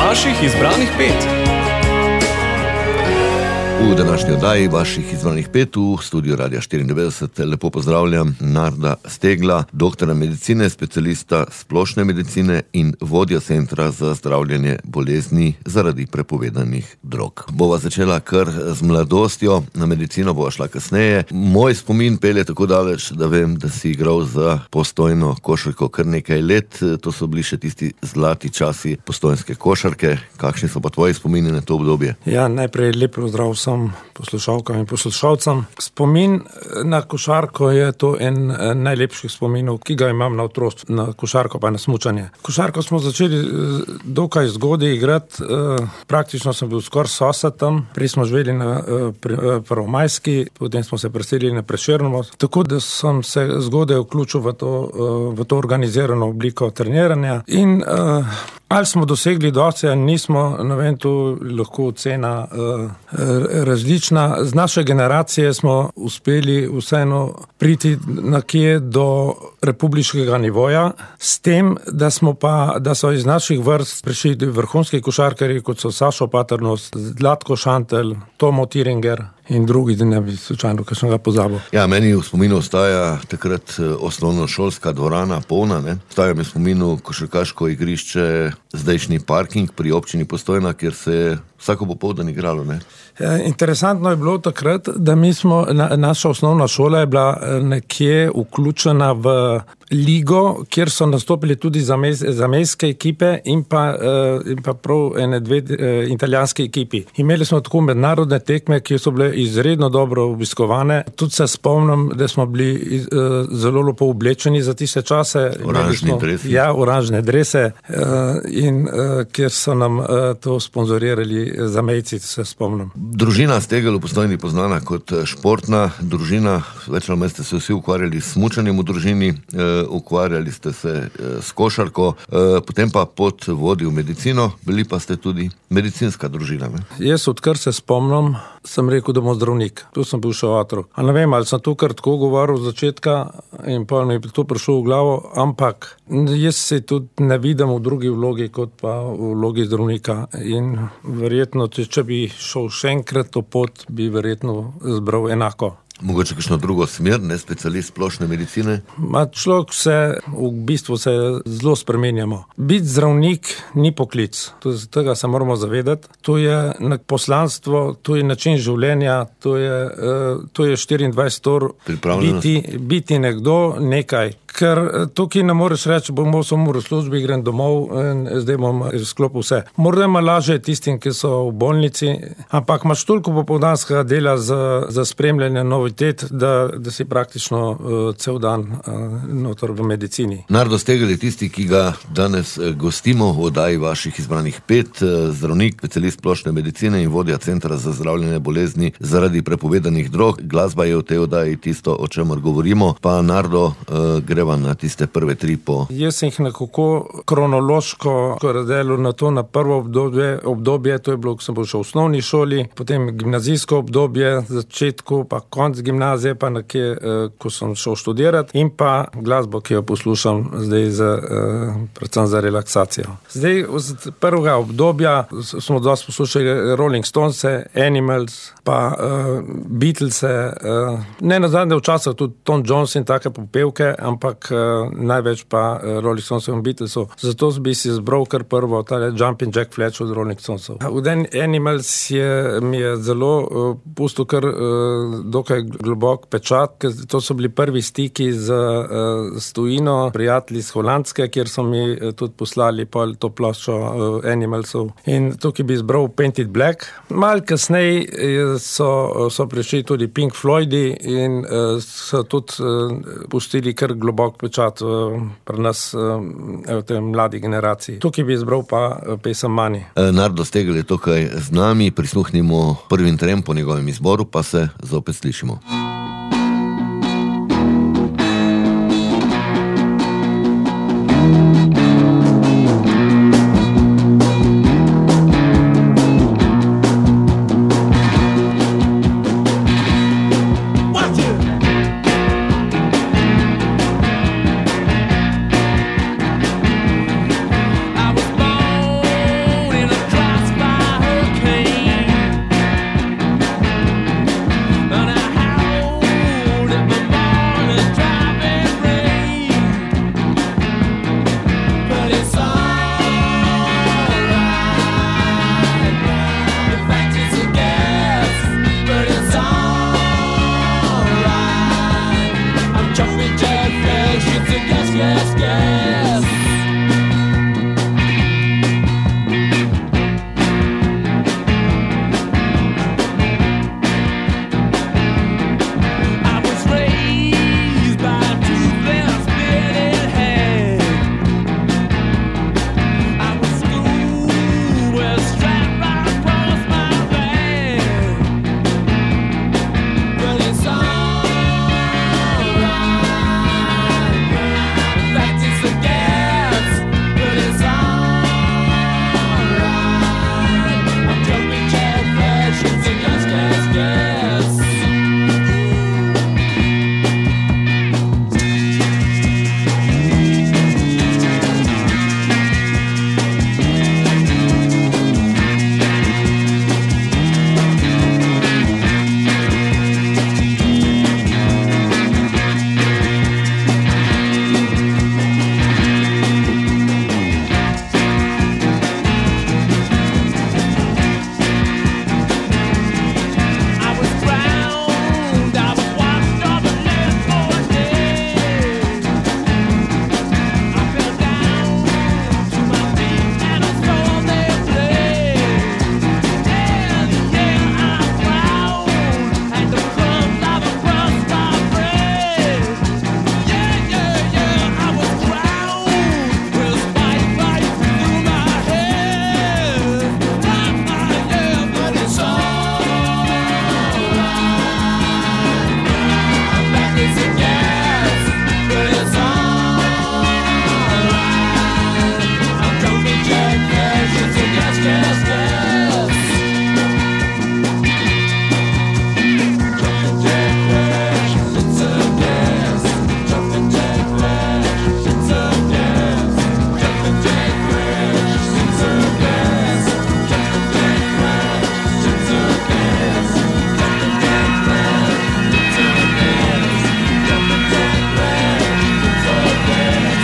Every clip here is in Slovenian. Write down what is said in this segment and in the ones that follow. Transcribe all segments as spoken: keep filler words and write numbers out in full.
Vaših izbranih pet. V današnji oddaji Vaših izbranih pet v studiu Radia štiriindevetdeset lepo pozdravljam Narda Stegla, doktora medicine, specialista splošne medicine in vodja centra za zdravljenje bolezni zaradi prepovedanih drog. Bova začela kar z mladostjo, na medicino bova šla kasneje. Moj spomin pelje tako daleč, da vem, da si igral za Postojno košarko kar nekaj let. To so bili še tisti zlati časi postojnske košarke. Kakšni so pa tvoji spomini na to obdobje? Ja, najprej lep pozdrav vsem poslušalkam in poslušalcem. Spomin na košarko je to en najlepših spominov, ki ga imam na otroštvu, na košarko pa na smučanje. Košarko smo začeli dokaj zgodaj igrati, praktično sem bil skoraj sosed tam, prej smo živeli na Prvomajski, potem smo se preselili na Prešernovo, tako da sem se zgodaj vključil v to, v to organizirano obliko treniranja in ali smo dosegli dosti, ali nismo, ne vem, tu lahko ocena različna. Z naše generacije smo uspeli vseeno priti nekje do republiškega nivoja, s tem, da smo pa, da so iz naših vrst prišli vrhunski košarkarji, kot so Sašo Paternos, Zlatko Šantelj, Tomo Tiringer in drugi, da ne bi slučajno kakšnega pozabil. Ja, meni v spominu ostaja takrat osnovnošolska dvorana polna, ne? Ostaja mi v spominu košarkaško igrišče, zdajšnji parking pri občini Postojna, kjer se je vsako popoldan igralo, ne? Interesantno je bilo takrat, da mi smo, na, naša osnovna šola je bila nekje vključena v ligo, kjer so nastopili tudi zamejske ekipe in pa, in pa prav ene dve italijanske ekipi. Imeli smo tako mednarodne tekme, ki so bile izredno dobro obiskovane. Tudi se spomnim, da smo bili zelo lepo oblečeni za tiste čase. Oranžni dresi. Ja, oranžne drese in kjer so nam to sponzorirali zamejci, se spomnim. Družina Stegel v Postojni poznana kot športna družina, več ali manj ste se vsi ukvarjali s smučanjem v družini, ukvarjali ste se s košarko, potem pa pot vodil medicino, bili pa ste tudi medicinska družina, ne? Jaz, odkar se spomnim, sem rekel, da bom zdravnik. Tu sem bil še otrok. A ne vem, ali sem tu kar tako govoril z začetka in pa mi je to prišlo v glavo, ampak jaz se tudi ne vidim v drugi vlogi, kot pa v vlogi zdravnika in verjetno, če bi šel še enkrat to pot, bi verjetno zbral enako. Mogoče kakšno drugo smer, ne, specialist splošne medicine? Ma človek se, v bistvu se zelo spremenjamo. Biti zdravnik ni poklic, tega se moramo zavedati. To je poslanstvo, to je način življenja, to je, to je štiriindvajset ur biti, biti nekdo, nekaj. Ker tukaj ne moreš reči, bom samo v službi, grem domov in zdaj bom sklopil vse. Morda ima lažje tistim, ki so v bolnici, ampak imaš toliko popoldanskega dela za, za spremljanje novitet, da, da si praktično uh, cel dan uh, notor v medicini. Nardo Stegel je tisti, ki ga danes gostimo v oddaji Vaših izbranih pet, zdravnik, specialist splošne medicine in vodja centra za zdravljenje bolezni zaradi prepovedanih drog. Glasba je v tej oddaji tisto, o čemer govorimo, pa Nardo, uh, greva na tiste prve tri po... Jaz sem jih nekako kronološko razdelil na to, na prvo obdobje, obdobje, to je bilo, ko sem bil še v osnovni šoli, potem gimnazijsko obdobje, začetku, pa konc gimnazije, pa nekje, ko sem šel študirati, in pa glasbo, ki jo poslušam zdaj za, predvsem za relaksacijo. Zdaj, z prvega obdobja smo dosti poslušali Rolling Stones, Animals, pa uh, Beatles, uh, ne nazadnje včasih tudi Tom Jones in take popevke, ampak uh, največ pa uh, Rolling Stones in Beatlesov. Zato bi si izbral kar prvo, tale Jumpin' Jack Fletch od Rolling Stonesov. V Animals je, mi je zelo uh, pustil kar uh, dokaj globok pečat, ker to so bili prvi stiki z, uh, s tujino, prijatelji iz Holandske, kjer so mi uh, tudi poslali pol to ploščo uh, Animalsov. In tukaj bi izbral Painted Black. Mal kasneje so, so prišli tudi Pink Floydi in uh, so tudi uh, pustili kar globok pečat uh, pri nas uh, v tej mladi generaciji. Tukaj bi izbral pa uh, pesem Money. Nardo Stegel je tukaj z nami, prisluhnimo prvim trem po njegovem izboru, pa se zopet slišimo. I was born in a gas, gas. I was raised by a toothless bearded hag. I was schooled with a strap right across my back. But it's alright. In fact, it's a gas. But it's alright. I'm jumping jack flash. It's a gas, gas, gas. I was drowned, I was washed off and left for dead. I fell down to my feet and I saw their blade. Yeah, yeah, I frowned at the crumbs of a crust of bread. Yeah, yeah, yeah, I was drowned with a spike right through my head. Ah, ah, yeah, but it's alright. That is a gas, but it's alright. I'm jumping jack flash, it's a gas, gas, gas. Jumping jack flash, it's a gas. Jumping jack flash, it's a gas. Jumping jack flash, it's a gas. Jumping jack flash, it's a gas. Jumping jack flash, it's a gas. Jumping jack flash, it's a gas.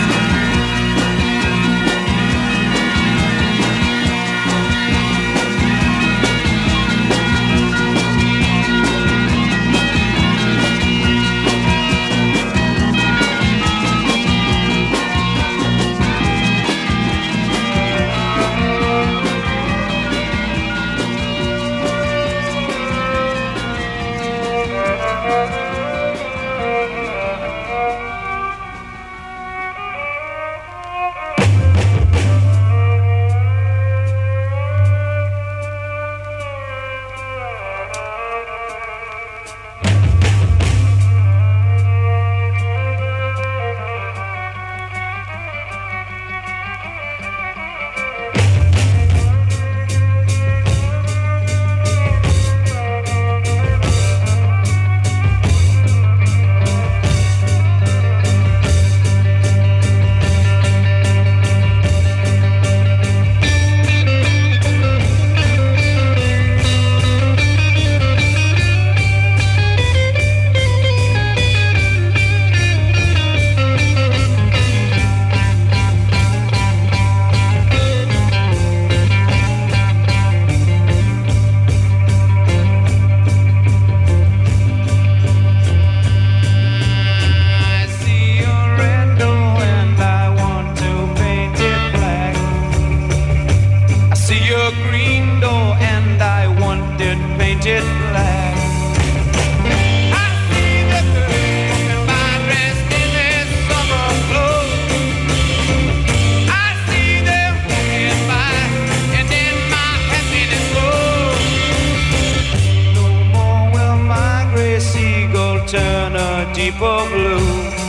I see your red door and I want to paint it black. I see your green door and I want it painted black. I see the girl walking by dressed in their summer clothes. I see them walking by and then my happiness grows. No more will my gray seagull turn a deeper blue.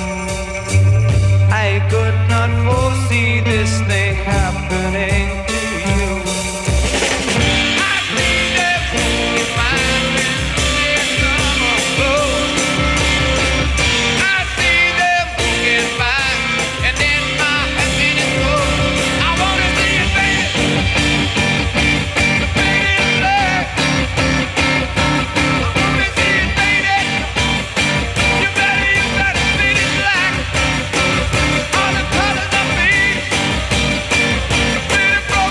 I could not foresee this thing happening to you. I see them walking by dressed in their summer clothes. I see them walking by and then my happiness grows. I wanna see it, baby. Baby, it's black. I wanna see it, baby. You better, you better paint it black. All the colors of me. Paint it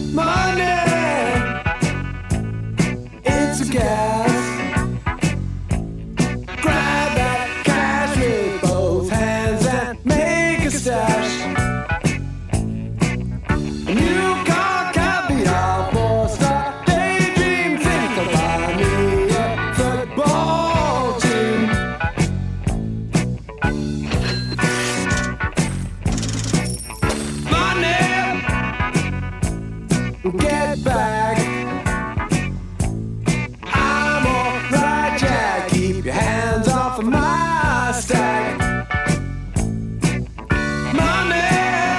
Money, it's a gas. Grab that cash with both hands and make a stash. A new car, caviar for start. Daydream, think about me, a football team. Money, get back. I'm alright, Jack. Keep your hands off of my stack. Money,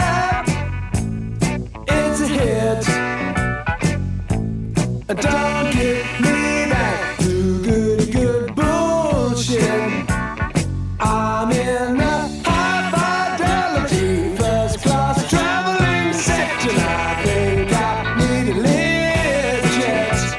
it's a hit. Don't get me back to good, good bullshit. I'm in a high fidelity first class traveling section. I think I need a lift jet.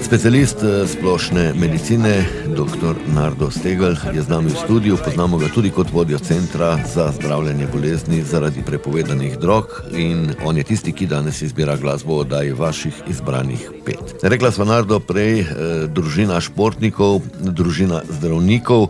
Specialist splošne medicine, doktor Nardo Stegelj je z nami v studiu, poznamo ga tudi kot vodjo Centra za zdravljenje bolezni zaradi prepovedanih drog in on je tisti, ki danes izbira glasbo v oddaji vaših izbranih pet. Rekla sva Nardo prej, družina športnikov, družina zdravnikov,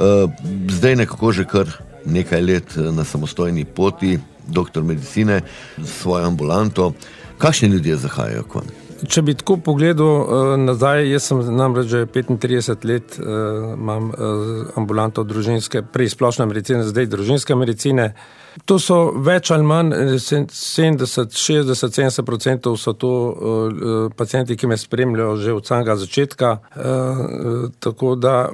zdaj nekako že kar nekaj let na samostojni poti, doktor medicine s svojo ambulanto. Kakšni ljudje zahajajo k vam? Če bi tako pogledal nazaj, jaz sem namreč že petintrideset let, imam ambulanto družinske, prej splošne medicine, zdaj družinske medicine. To so več ali manj sedemdeset, šestdeset, sedemdeset procentov so to pacienti, ki me spremljajo že od samega začetka. Tako da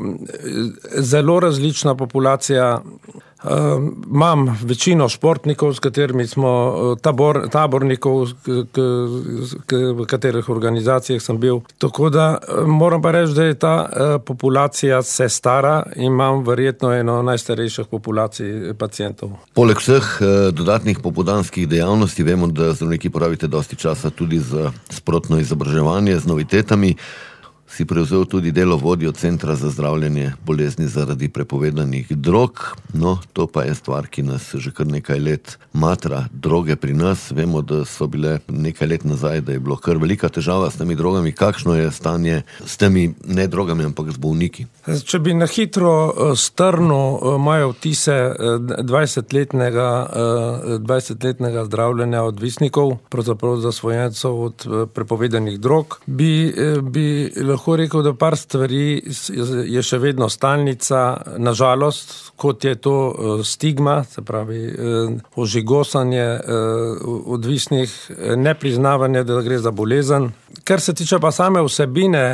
zelo različna populacija. Uh, imam večino športnikov, s katerimi smo tabor, tabornikov, k, k, k, v katerih organizacijah sem bil. Tako da moram pa reči, da je ta uh, populacija se stara in imam verjetno eno najstarejših populacij pacientov. Poleg vseh uh, dodatnih popoldanskih dejavnosti, vemo, da zdravniki porabite dosti časa tudi za sprotno izobraževanje z novitetami. Si prevzel tudi delo vodjo Centra za zdravljenje bolezni zaradi prepovedanih drog. No, to pa je stvar, ki nas že kar nekaj let matra. Droge pri nas, vemo, da so bile nekaj let nazaj, da je bilo kar velika težava s temi drogami. Kakšno je stanje s temi ne drogami, ampak z bolniki? Če bi na hitro strnil moje vtise dvajsetletnega, dvajsetletnega zdravljenja odvisnikov, pravzaprav zasvojencev od prepovedanih drog, bi, bi lahko rekel, da par stvari je še vedno stalnica, nažalost, kot je to stigma, se pravi ožigosanje odvisnih, nepriznavanje, da gre za bolezen. Kar se tiče pa same vsebine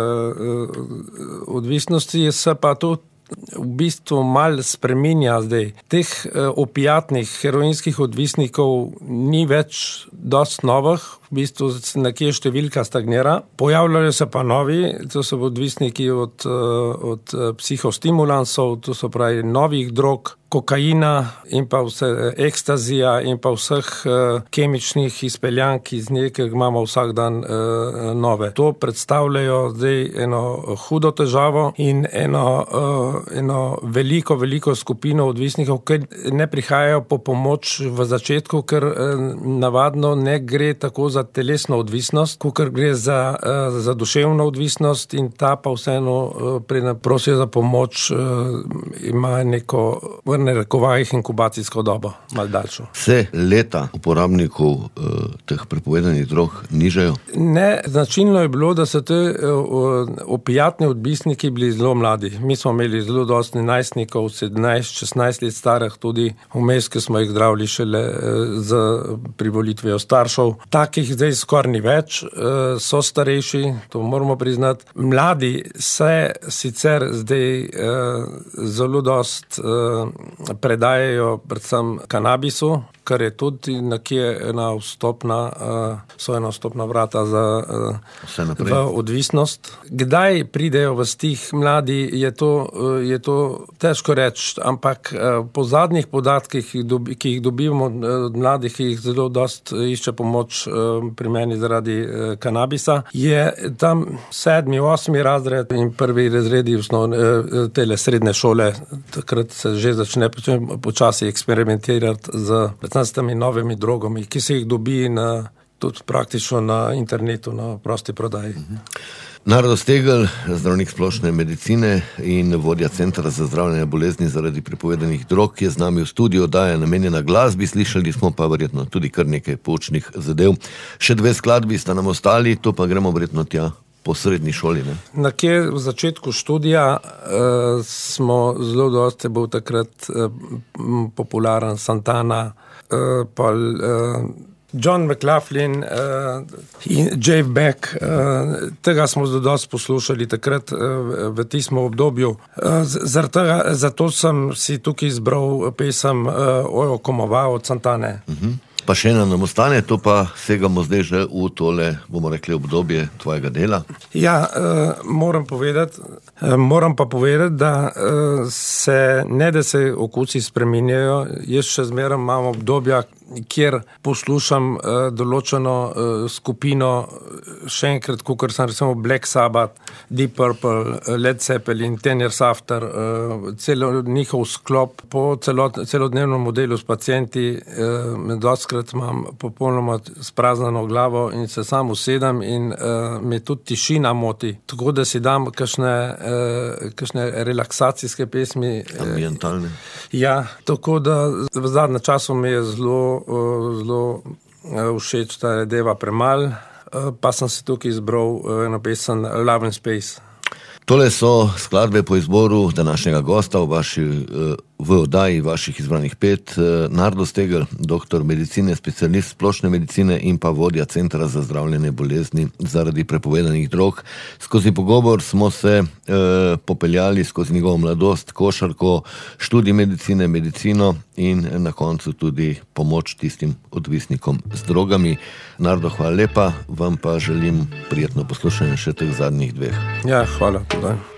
odvisnosti, se pa to v bistvu malo spreminja zdaj. Teh opiatnih, heroinskih odvisnikov ni več dosti novih, v bistvu nekje številka stagnira. Pojavljajo se pa novi, to so odvisniki od, od psihostimulansov, to so pravi novih drog, kokaina in pa vse ekstazija in pa vseh kemičnih izpeljank iz nje, ki imamo vsak dan nove. To predstavljajo zdaj eno hudo težavo in eno, eno veliko, veliko skupino odvisnikov, ki ne prihajajo po pomoč v začetku, ker navadno ne gre tako za telesno odvisnost, kakor gre za, za duševno odvisnost in ta pa vseeno prosijo za pomoč, ima neko v narekovajih inkubacijsko dobo, malo daljšo. Se leta uporabnikov eh, teh prepovedanih drog nižajo? Ne, značilno je bilo, da so te opiatni odvisniki bili zelo mladi. Mi smo imeli zelo dosti najstnikov, sedemnajst, šestnajst let starih, tudi vmes, ki smo jih zdravili šele z privolitvijo staršev. Takih zdaj skoraj ni več, so starejši, to moramo priznati. Mladi se sicer zdaj zelo dost predajajo predvsem kanabisu, kar je tudi nekje ena vstopna, so ena vstopna vrata za v odvisnost. Kdaj pridejo v stik mladi, je to, je to težko reči, ampak po zadnjih podatkih, ki jih dobimo od mladih, ki jih zelo dost išče pomoč pri meni zaradi kanabisa, je tam sedmi, osmi razred in prvi razredi osnovne, tele srednje šole, takrat se že začne počasi eksperimentirati z s temi novimi drogami, ki se jih dobi na, tudi praktično na internetu, na prosti prodaji. Nardo Stegelj, zdravnik splošne medicine in vodja Centra za zdravljenje bolezni zaradi prepovedanih drog, je z nami v studiu, oddaja namenjena glasbi, slišali smo pa verjetno tudi kar nekaj poučnih zadev. Še dve skladbi sta nam ostali, to pa gremo verjetno tja po srednji šoli, ne? Nakje v začetku študija uh, smo zelo dosti bil takrat uh, popularen Santana, uh, pa uh, John McLaughlin uh, in Jeff Beck. Uh, tega smo zelo dosti poslušali takrat uh, v tistem obdobju. Uh, tega, zato sem si tukaj izbral pesem uh, Ojo Komova od Santane. Uh-huh. Pa še ena nam ostane, to pa segamo zdaj že v tole, bomo rekli, obdobje tvojega dela. Ja, uh, moram povedati, uh, moram pa povedati, da uh, se, ne da se okusi spreminjajo, jaz še zmeraj imam obdobja, kjer poslušam uh, določeno uh, skupino, še enkrat, kot sem recimo Black Sabbath, Deep Purple, Led Zeppelin, Ten Years After, uh, celo njihov sklop po celot, celodnevnem modelu s pacienti, uh, med dostkrat imam popolnoma spraznano glavo in se sam usedem in uh, me tudi tišina moti, tako da si dam kakšne, uh, kakšne relaksacijske pesmi. Ambientalne. Ja, tako da v zadnjem času mi je zelo, zelo všeč ta Deva Premal, pa sem se tukaj izbral eno pesem Love and Space. Tole so skladbe po izboru današnjega gosta v, vaši, v oddaji vaših izbranih pet. Nardo Stegl, doktor medicine, specialist splošne medicine in pa vodja Centra za zdravljenje bolezni zaradi prepovedanih drog. Skozi pogovor smo se eh, popeljali skozi njegovo mladost, košarko, študij medicine, medicino in na koncu tudi pomoč tistim odvisnikom z drogami. Nardo, hvala lepa, vam pa želim prijetno poslušanje še teh zadnjih dveh. Ja, hvala. Tudi.